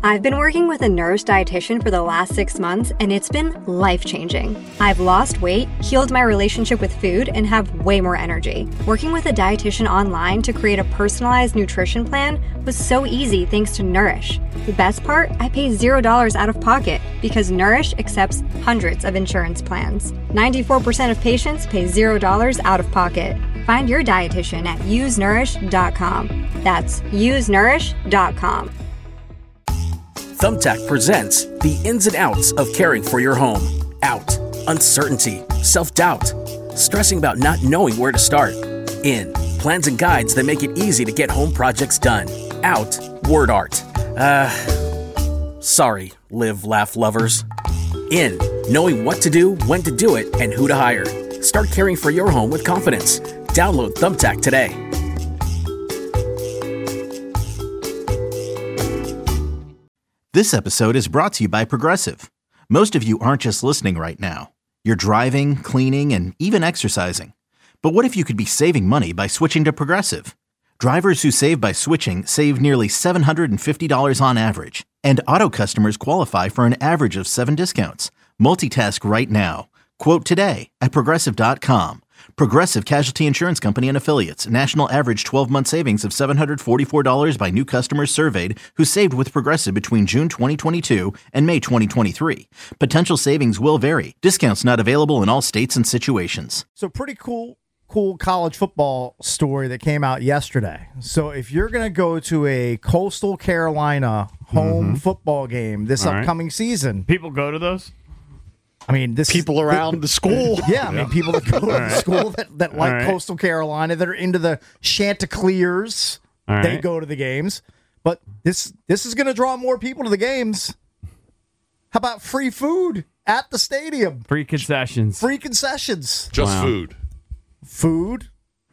I've been working with a Nourish dietitian for the last 6 months, and it's been life-changing. I've lost weight, healed my relationship with food, and have way more energy. Working with a dietitian online to create a personalized nutrition plan was so easy thanks to Nourish. The best part? I pay $0 out of pocket because Nourish accepts hundreds of insurance plans. 94% of patients pay $0 out of pocket. Find your dietitian at usenourish.com. That's usenourish.com. Thumbtack presents the ins and outs of caring for your home. Out, uncertainty, self-doubt, stressing about not knowing where to start. In, plans and guides that make it easy to get home projects done. Out, word art. Sorry, live, laugh lovers. In, knowing what to do, when to do it, and who to hire. Start caring for your home with confidence. Download Thumbtack today. This episode is brought to you by Progressive. Most of you aren't just listening right now. You're driving, cleaning, and even exercising. But what if you could be saving money by switching to Progressive? Drivers who save by switching save nearly $750 on average. And auto customers qualify for an average of 7 discounts. Multitask right now. Quote today at Progressive.com. Progressive Casualty Insurance Company and Affiliates. National average 12-month savings of $744 by new customers surveyed who saved with Progressive between June 2022 and May 2023. Potential savings will vary. Discounts not available in all states and situations. So pretty cool college football story that came out yesterday. So if you're going to go to a Coastal Carolina home football game this upcoming season. People go to those? I mean, people around the school. Yeah, I mean, people that go to the school that like Coastal Carolina, that are into the Chanticleers, they go to the games. But this is going to draw more people to the games. How about free food at the stadium? Free concessions. Free concessions. Just food. Food,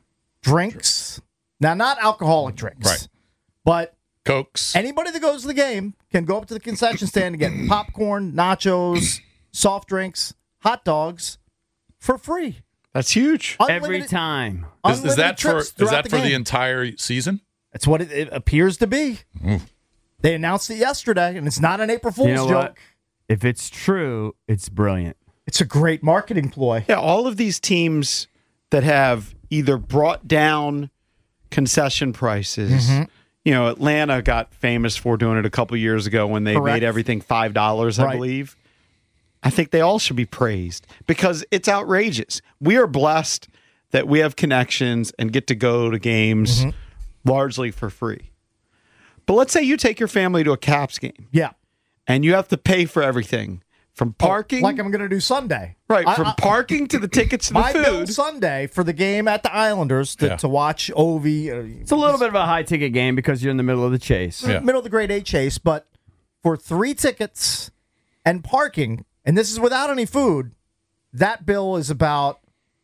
drinks. Now, not alcoholic drinks. Right. But Cokes. anybody that goes to the game can go up to the concession stand and get popcorn, nachos, soft drinks, hot dogs for free. That's huge. Every time. Is that for the game. entire season? That's what it appears to be. They announced it yesterday, and it's not an April Fool's joke. What? If it's true, it's brilliant. It's a great marketing ploy. Yeah, all of these teams that have either brought down concession prices. You know, Atlanta got famous for doing it a couple years ago when they made everything $5, I believe. I think they all should be praised because it's outrageous. We are blessed that we have connections and get to go to games largely for free. But let's say you take your family to a Caps game. Yeah. And you have to pay for everything from parking. Like I'm going to do Sunday. Right, from parking to the tickets to the my food. bill Sunday for the game at the Islanders to watch Ovi. It's a little bit of a high-ticket game because you're in the middle of the chase. Middle of the grade A chase. But for 3 tickets and parking, and this is without any food, that bill is about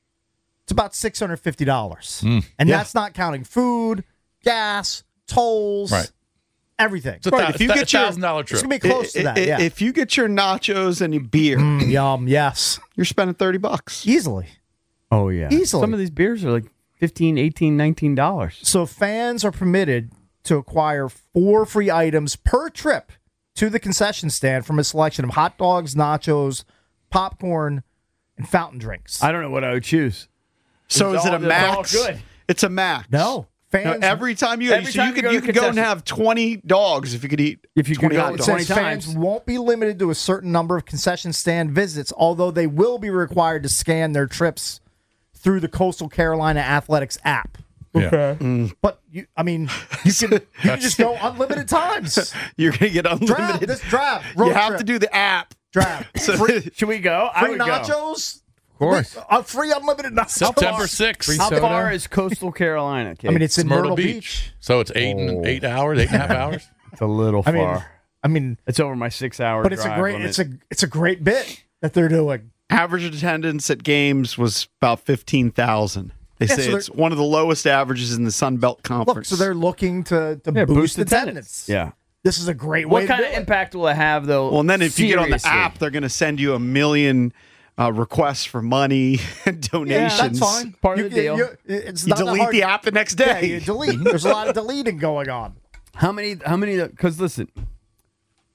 $650. And that's not counting food, gas, tolls, everything. It's if you get your $1,000 trip. It's going to be close to that, If you get your nachos and your beer, yum, yes. you're spending $30. Easily. Oh, yeah. Easily. Some of these beers are like $15, $18, $19. So fans are permitted to acquire 4 free items per trip to the concession stand from a selection of hot dogs, nachos, popcorn, and fountain drinks. I don't know what I would choose. So is it a max? All good. It's a max. No. Fans, every time you could go and have 20 dogs if you could eat. If you could 20 go hot it dogs. says 20 fans times. won't be limited to a certain number of concession stand visits, although they will be required to scan their trips through the Coastal Carolina Athletics app. Okay. But you can just go unlimited times. You're going to get unlimited. Draft. You have to do the app. Draft. Should we go? I Free would go. nachos. Of course. Free unlimited nachos. September 6th. How far is Coastal Carolina? Kate? I mean, it's in Myrtle Beach. So it's 8 hours, 8.5 hours. It's a little far. I mean, it's over my 6-hour but it's drive a great limit. it's a great bit that they're doing. Average attendance at games was about 15,000. They say so it's one of the lowest averages in the Sun Belt Conference. Look, so they're looking to boost attendance. Yeah. This is a great way What kind of impact will it have, though? Well, and then if you get on the seriously? app, they're going to send you 1 million requests for money and donations. That's fine. Part of the deal. It's You not delete hard. the app the next day. Yeah, you delete. There's a lot of deleting going on. How many? Because listen,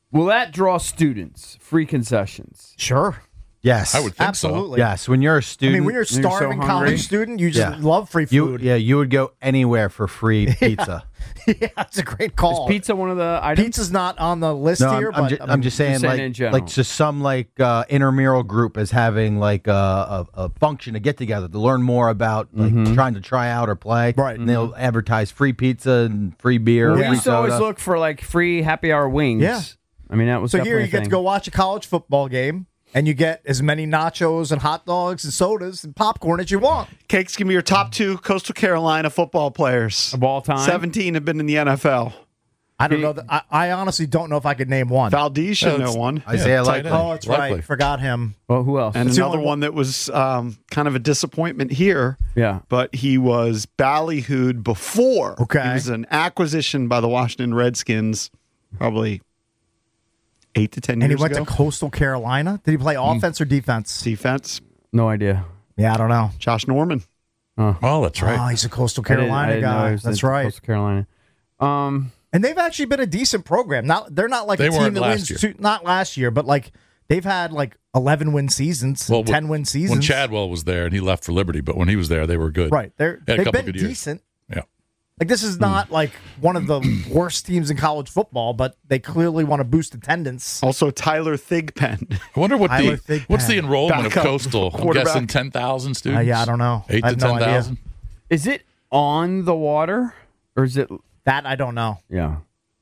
Will that draw students? Free concessions. Sure. Yes. I would think Absolutely. Yes, when you're a I student, mean, when you're a so starving hungry. college student, you just love free food. you would go anywhere for free pizza. Yeah, that's a great call. Is pizza one of the items? Pizza's not on the list No, here, but I'm just saying, saying in general. like just some intramural group is having like a function, a get together to learn more about like trying to try out or play. Right. And they'll advertise free pizza and free beer. We free used to always soda. look for like free happy hour wings. Yeah. I mean, that was So here definitely you a get to thing. go watch a college football game, and you get as many nachos and hot dogs and sodas and popcorn as you want. Cakes, give me your top 2 Coastal Carolina football players. Of all time? 17 have been in the NFL. I don't know. I honestly don't know if I could name one. Valdez should know one. Isaiah tight Likely. end. Oh, that's Likely. right. Forgot him. Well, who else? And It's the another only one that was kind of a disappointment here. Yeah. But he was ballyhooed before. Okay. He was an acquisition by the Washington Redskins probably 8 to 10 And years he went ago. to Coastal Carolina. Did he play offense or defense? Defense. No idea. Yeah, I don't know. Josh Norman. Oh, that's right. Oh, he's a Coastal I didn't Carolina know he guy. was That's in right. Coastal Carolina. And they've actually been a decent program. They're not like They a team weren't that last wins. year. Not last year, but like they've had like 11-win seasons, Well, 10-win seasons. When Chadwell was there and he left for Liberty, but when he was there, they were good. right? Had a They've couple been good years. decent. Yeah. Like this is not like one of the worst teams in college football, but they clearly want to boost attendance. Also Tyler Thigpen. I wonder what Tyler what's the Thigpen. enrollment of Backup Coastal? I'm quarterback. guessing 10,000 students. Yeah, I don't know. 8 I to have no idea. 10,000. Is it on the water or is it? That I don't know. Yeah.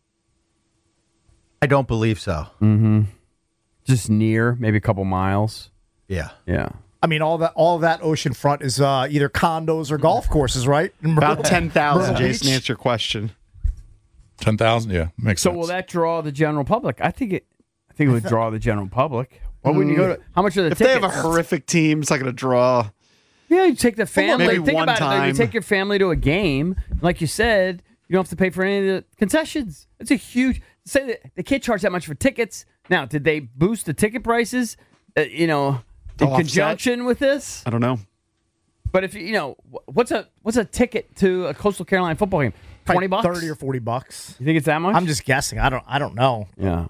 I don't believe so. Just near, maybe a couple miles. Yeah. Yeah. I mean, all of that ocean front is either condos or golf courses, right? About 10,000, Myrtle Jason, Beach. answer your question. 10,000? Yeah, makes So sense. will that draw the general public? I think it would draw the general public. Why wouldn't you go to? How much are the If tickets? they have a horrific team, it's not going to draw. Yeah, you take the family. maybe Think one about it. though. You time. take your family to a game, like you said. You don't have to pay for any of the concessions. It's a huge. Say that they can't charge that much for tickets. Now, did they boost the ticket prices? In offset? conjunction with this. I don't know. But if what's a ticket to a Coastal Carolina football game? Probably $20, $30 or $40. You think it's that much? I'm just guessing. I don't know. Yeah.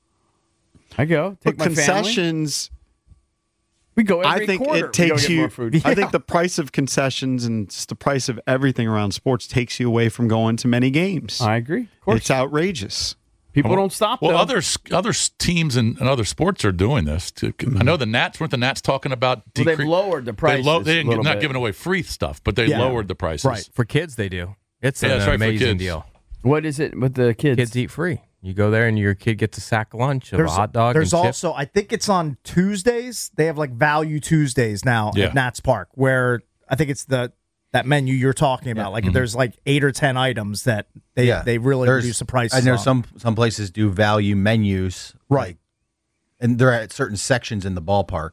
I go take But my family. concessions, We go every I think quarter. it We go takes get you. more food. I think the price of concessions and just the price of everything around sports takes you away from going to many games. I agree. Of course, It's outrageous. people don't stop. Well, though. other teams and other sports are doing this. Too. I know the Nats weren't the Nats talking about Well, they've lowered the prices. They're a little not bit. giving away free stuff, but they Yeah. lowered the prices. Right. For kids, they do. It's Yeah, an that's right, for amazing kids. deal. What is it with the kids? Kids eat free. You go there and your kid gets a sack lunch of a hot dog. There's and also, I think it's on Tuesdays. They have like Value Tuesdays now Yeah. at Nats Park, where I think it's that menu you're talking about. Like there's like 8 or 10 items that they really There's- reduce the prices. I know on. some places do value menus, Right. like, and they're at certain sections in the ballpark.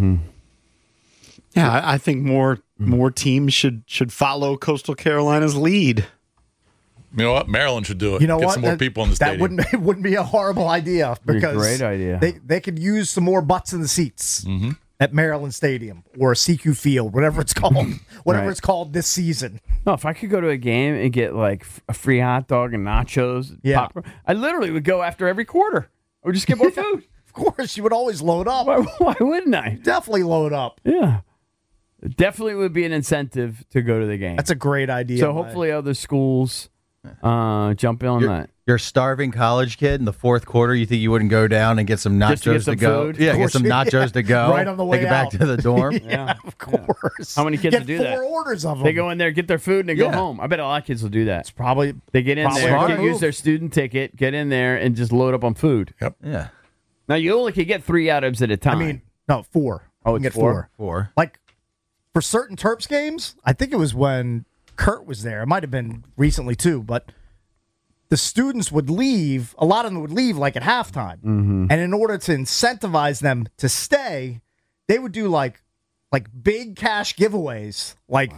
Yeah, I think more teams should follow Coastal Carolina's lead. You know what? Maryland should do it. You know Get what? some more people in the stadium. That wouldn't be a horrible idea Be a because great idea. They could use some more butts in the seats Mm-hmm. at Maryland Stadium or CQ Field, whatever it's called, whatever Right. it's called this season. No, if I could go to a game and get like a free hot dog and nachos, and Yeah. popcorn, I literally would go after every quarter. I would just get more food. Of course, you would always load up. Why wouldn't I? Definitely load up. Yeah, it definitely would be an incentive to go to the game. That's a great idea. so hopefully other schools jump in on that. You're a starving college kid in the fourth quarter. You think you wouldn't go down and get some nachos Just to get some go? food? Yeah, Of get course some you- nachos to go. Right on the way Take it back out. to the dorm. Yeah, of course. How many kids Get would do 4 that? orders of them. They go in there, get their food, and they go Yeah. home. I bet a lot of kids will do that. Probably. They get in Probably there, smart get, use move. their student ticket, get in there, and just load up on food. Yeah, Now you only can get 3 items at a I time. mean, no, 4. Oh, You can it's get 4? 4. Like for certain Terps games, I think it was when Kurt was there. It might have been recently too, but the students would leave. A lot of them would leave like at halftime, and in order to incentivize them to stay, they would do like big cash giveaways, like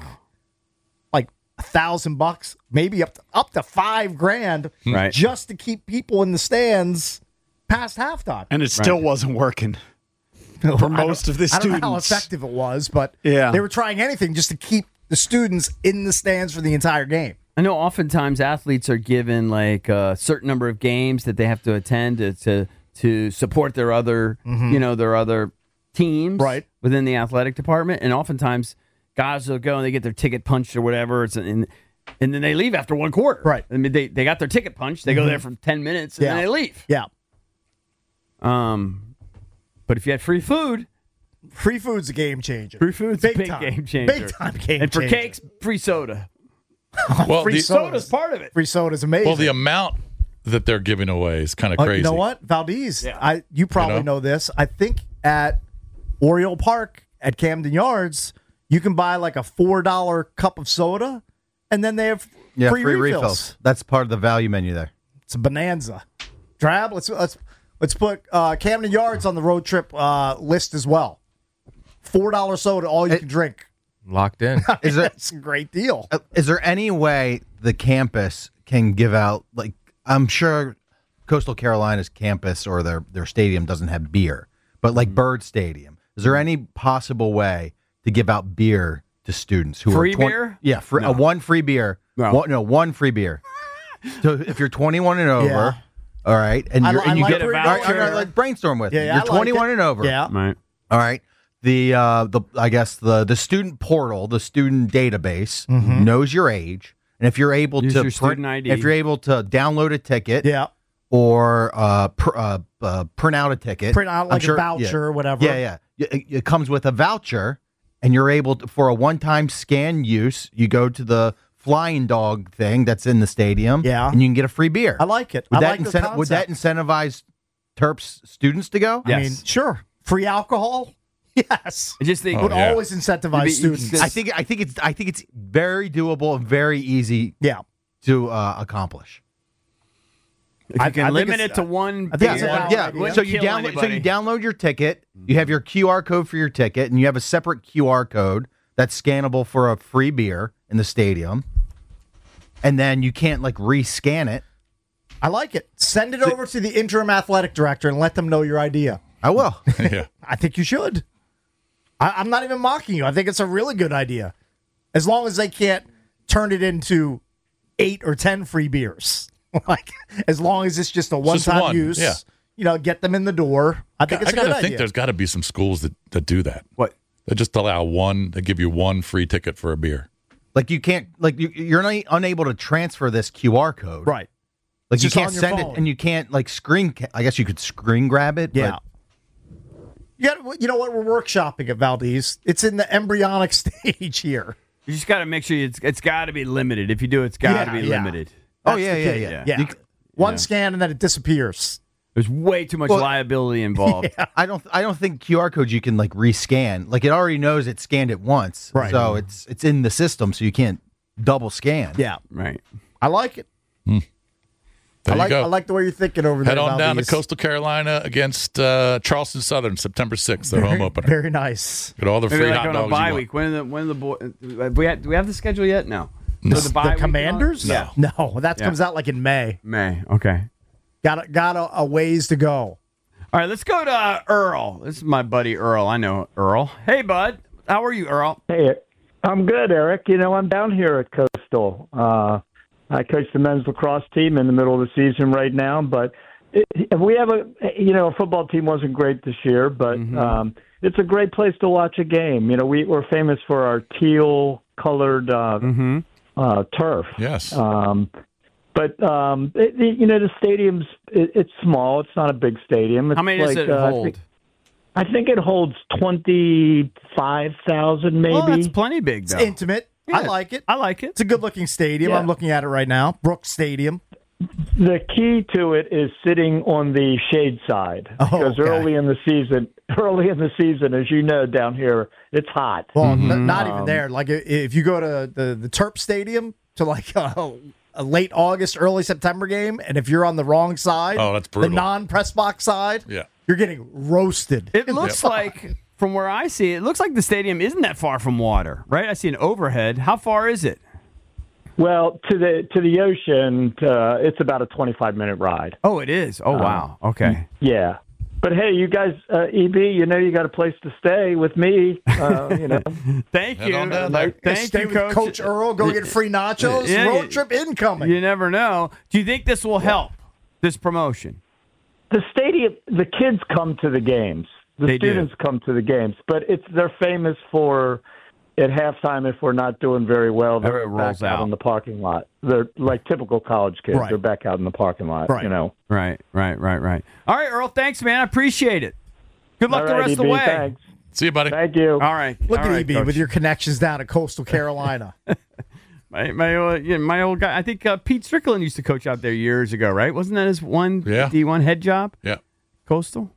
$1,000, maybe up to $5,000, Right. just to keep people in the stands past halftime. And it still wasn't working for most of the I don't know how students. effective it was, but Yeah. they were trying anything just to keep the students in the stands for the entire game. I know oftentimes athletes are given like a certain number of games that they have to attend to support their other, their other teams within the athletic department. And oftentimes guys will go and they get their ticket punched or whatever. And then they leave after one quarter. Right. I mean, they got their ticket punched. They go there for 10 minutes and then they leave. Yeah. But if you had free food's a game changer. Free food's a big game changer. Big time game and for changer. cakes, free soda. Well, free soda's part of it. Free soda's amazing. Well, the amount that they're giving away is kind of crazy. You know what, Valdez? You probably know this. I think at Oriole Park at Camden Yards, you can buy like a $4 cup of soda, and then they have free refills. That's part of the value menu there. It's a bonanza. Drab, let's put Camden Yards on the road trip list as well. $4 soda, all you can drink. Locked in. That's a great deal. Is there any way the campus can give out, like, I'm sure Coastal Carolina's campus or their stadium doesn't have beer, but like Bird Stadium, is there any possible way to give out beer to students who free are beer? Yeah, one free beer. No. One free beer. So if you're 21 and over, all right, and you get a voucher. All right, like brainstorm with me. You're 21 and over. Yeah. Right. All right. The student portal, the student database knows your age, and if you're able Use to your student ID. if you're able to download a ticket, or print out a ticket, print out like a voucher or whatever. Yeah. It comes with a voucher, and you're able to, for a one-time scan use, you go to the Flying Dog thing that's in the stadium, and you can get a free beer. I like it. Would that incentivize Terps students to go? I mean, sure. Free alcohol. Yes, I just think would always incentivize students. I think it's very doable and very easy. To accomplish. If you can limit it to one. So you download your ticket. You have your QR code for your ticket, and you have a separate QR code that's scannable for a free beer in the stadium. And then you can't like rescan it. I like it. Send it over to the interim athletic director and let them know your idea. I will. I think you should. I'm not even mocking you. I think it's a really good idea. As long as they can't turn it into 8 or 10 free beers. Like, as long as it's just a one-time use, get them in the door. I think it's a good idea. I think there's got to be some schools that do that. What? They just allow they give you one free ticket for a beer. Like you can't, like you're unable to transfer this QR code. Right. Like you can't send it, and you can't like I guess you could screen grab it. Yeah. You know what? We're workshopping at Valdez. It's in the embryonic stage here. You just got to make sure it's got to be limited. If you do, it's got to be limited. That's yeah. One scan and then it disappears. There's way too much liability involved. I don't think QR codes you can like rescan. Like it already knows it scanned it once, right? So it's in the system, so you can't double scan. Yeah, right. I like it. There you go. I like the way you're thinking over there. Head on down to Coastal Carolina against Charleston Southern, September 6th, their home opener. Very nice. Get all the free hot dogs on a bye week. When the boy? Do we have the schedule yet? No. The Commanders? No. No, that comes out like in May. May. Okay. Got a ways to go. All right, let's go to Earl. This is my buddy Earl. I know Earl. Hey, bud. How are you, Earl? Hey, I'm good, Eric. I'm down here at Coastal. I coach the men's lacrosse team in the middle of the season right now, but we have a football team wasn't great this year, but it's a great place to watch a game. We're famous for our teal-colored turf. Yes. But the stadium's it's small. It's not a big stadium. It's How many does it hold? I think it holds 25,000, maybe. Oh, that's plenty big, though. It's intimate. Yeah, I like it. It's a good-looking stadium. Yeah. I'm looking at it right now. Brooks Stadium. The key to it is sitting on the shade side because early in the season, as you know, down here it's hot. Well, not even there. Like if you go to the Terp Stadium to like a late August, early September game, and if you're on the wrong side, that's brutal. The non-press box side, you're getting roasted. It looks like, from where I see it looks like the stadium isn't that far from water, right? I see an overhead. How far is it? Well, to the ocean, it's about a 25-minute ride. Oh, it is. Oh, wow. Okay. Yeah. But hey, you guys, EB, you know you got a place to stay with me. Thank you. Thank you, Coach Earl. Go get free nachos. Road trip incoming. You never know. Do you think this will help, this promotion? The stadium, the kids come to the games. The students come to the games. But they're famous for, at halftime, if we're not doing very well, they're back out in the parking lot. They're like typical college kids. Right. They're back out in the parking lot, Right. Right. All right, Earl, thanks, man. I appreciate it. Good luck the rest of the way. Thanks. See you, buddy. Thank you. All right. Look All at right, EB Coach. with your connections down at Coastal Carolina. my old guy, I think Pete Strickland used to coach out there years ago, right? Wasn't that his D1 head job? Yeah. Coastal?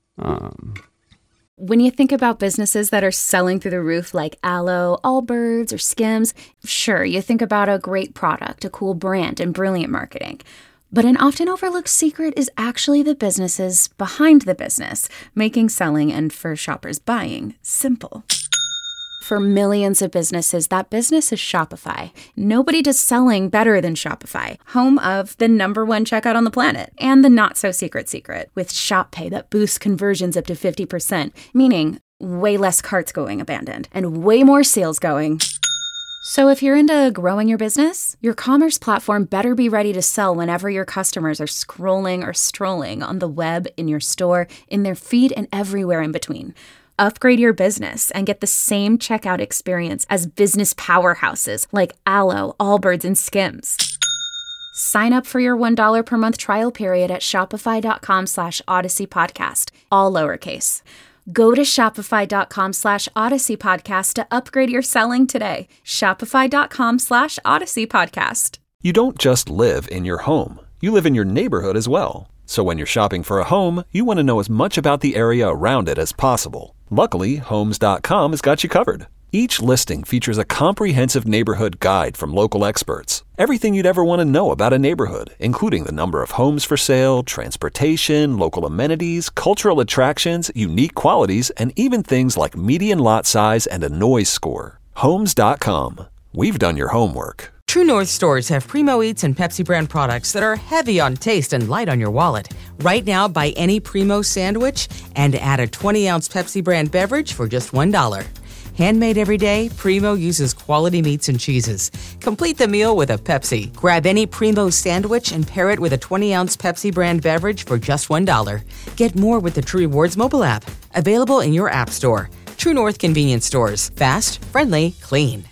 When you think about businesses that are selling through the roof like Aloe, Allbirds, or Skims, sure, you think about a great product, a cool brand, and brilliant marketing. But an often overlooked secret is actually the businesses behind the business, making selling and for shoppers buying simple. For millions of businesses, that business is Shopify. Nobody does selling better than Shopify, home of the #1 checkout on the planet and the not-so-secret secret with Shop Pay that boosts conversions up to 50%, meaning way less carts going abandoned and way more sales going. So if you're into growing your business, your commerce platform better be ready to sell whenever your customers are scrolling or strolling on the web, in your store, in their feed, and everywhere in between. Upgrade your business and get the same checkout experience as business powerhouses like Aloe, Allbirds, and Skims. Sign up for your $1 per month trial period at shopify.com/Odyssey Podcast, all lowercase. Go to shopify.com/Odyssey Podcast to upgrade your selling today. Shopify.com/Odyssey Podcast. You don't just live in your home. You live in your neighborhood as well. So when you're shopping for a home, you want to know as much about the area around it as possible. Luckily, Homes.com has got you covered. Each listing features a comprehensive neighborhood guide from local experts. Everything you'd ever want to know about a neighborhood, including the number of homes for sale, transportation, local amenities, cultural attractions, unique qualities, and even things like median lot size and a noise score. Homes.com. We've done your homework. True North stores have Primo Eats and Pepsi brand products that are heavy on taste and light on your wallet. Right now, buy any Primo sandwich and add a 20-ounce Pepsi brand beverage for just $1. Handmade every day, Primo uses quality meats and cheeses. Complete the meal with a Pepsi. Grab any Primo sandwich and pair it with a 20-ounce Pepsi brand beverage for just $1. Get more with the True Rewards mobile app. Available in your app store. True North convenience stores. Fast, friendly, clean.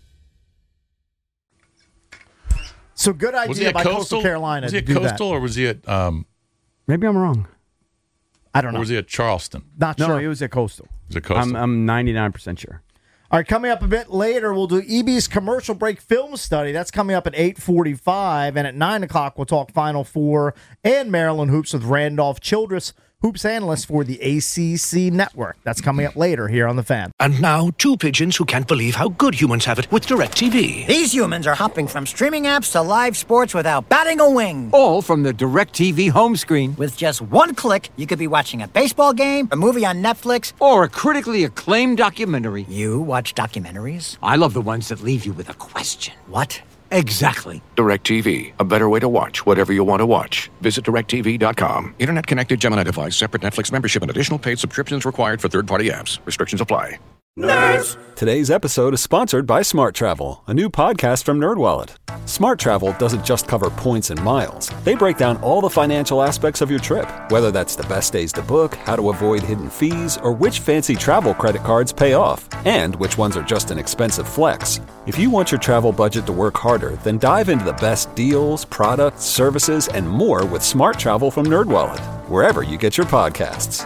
So good idea by Coastal Carolina. Was he at to do Coastal that. or was he at? Maybe I'm wrong. I don't know. Or was he at Charleston? Not sure. No, he was at Coastal. Was it Coastal? I'm 99% sure. All right, coming up a bit later, we'll do EB's commercial break film study. That's coming up at 8:45, and at 9 o'clock, we'll talk Final Four and Maryland hoops with Randolph Childress, hoops analyst for the ACC Network. That's coming up later here on The Fan. And now, two pigeons who can't believe how good humans have it with DirecTV. These humans are hopping from streaming apps to live sports without batting a wing. All from the DirecTV home screen. With just one click, you could be watching a baseball game, a movie on Netflix, or a critically acclaimed documentary. You watch documentaries? I love the ones that leave you with a question. What? Exactly. DirecTV. A better way to watch whatever you want to watch. Visit DirecTV.com. Internet connected Gemini device. Separate Netflix membership and additional paid subscriptions required for third-party apps. Restrictions apply. Nerds! Today's episode is sponsored by Smart Travel, a new podcast from NerdWallet. Smart Travel doesn't just cover points and miles. They break down all the financial aspects of your trip, whether that's the best days to book, how to avoid hidden fees, or which fancy travel credit cards pay off, and which ones are just an expensive flex. If you want your travel budget to work harder, then dive into the best deals, products, services, and more with Smart Travel from NerdWallet, wherever you get your podcasts.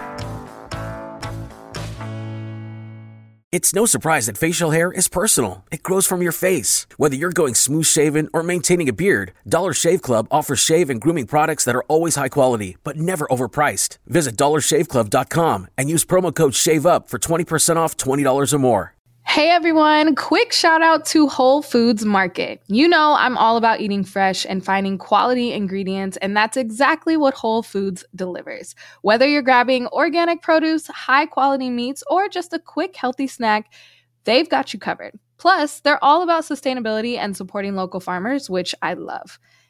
It's no surprise that facial hair is personal. It grows from your face. Whether you're going smooth shaven or maintaining a beard, Dollar Shave Club offers shave and grooming products that are always high quality, but never overpriced. Visit dollarshaveclub.com and use promo code SHAVEUP for 20% off $20 or more. Hey everyone, quick shout out to Whole Foods Market. You know I'm all about eating fresh and finding quality ingredients, and that's exactly what Whole Foods delivers. Whether you're grabbing organic produce, high quality meats, or just a quick healthy snack, they've got you covered. Plus, they're all about sustainability and supporting local farmers, which I love.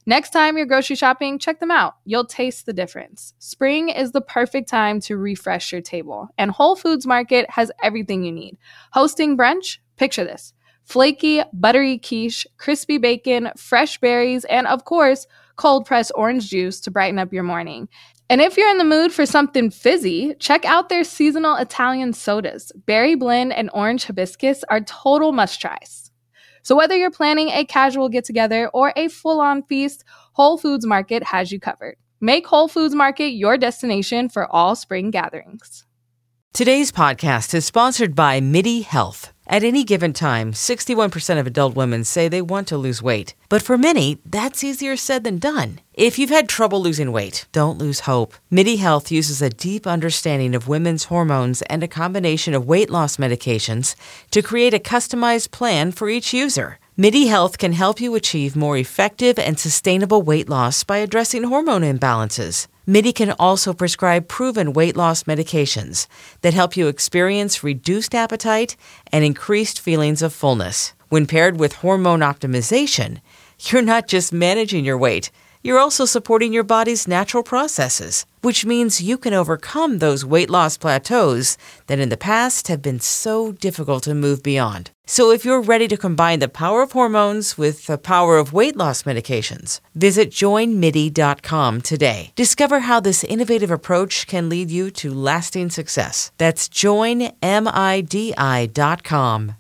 Next time you're grocery shopping, check them out. You'll taste the difference. Spring is the perfect time to refresh your table, and Whole Foods Market has everything you need. Hosting brunch? Picture this. Flaky, buttery quiche, crispy bacon, fresh berries, and of course, cold-pressed orange juice to brighten up your morning. And if you're in the mood for something fizzy, check out their seasonal Italian sodas. Berry blend and orange hibiscus are total must-tries. So whether you're planning a casual get-together or a full-on feast, Whole Foods Market has you covered. Make Whole Foods Market your destination for all spring gatherings. Today's podcast is sponsored by MIDI Health. At any given time, 61% of adult women say they want to lose weight. But for many, that's easier said than done. If you've had trouble losing weight, don't lose hope. MIDI Health uses a deep understanding of women's hormones and a combination of weight loss medications to create a customized plan for each user. MIDI Health can help you achieve more effective and sustainable weight loss by addressing hormone imbalances. MIDI can also prescribe proven weight loss medications that help you experience reduced appetite and increased feelings of fullness. When paired with hormone optimization, you're not just managing your weight, you're also supporting your body's natural processes, which means you can overcome those weight loss plateaus that in the past have been so difficult to move beyond. So if you're ready to combine the power of hormones with the power of weight loss medications, visit joinmidi.com today. Discover how this innovative approach can lead you to lasting success. That's joinmidi.com.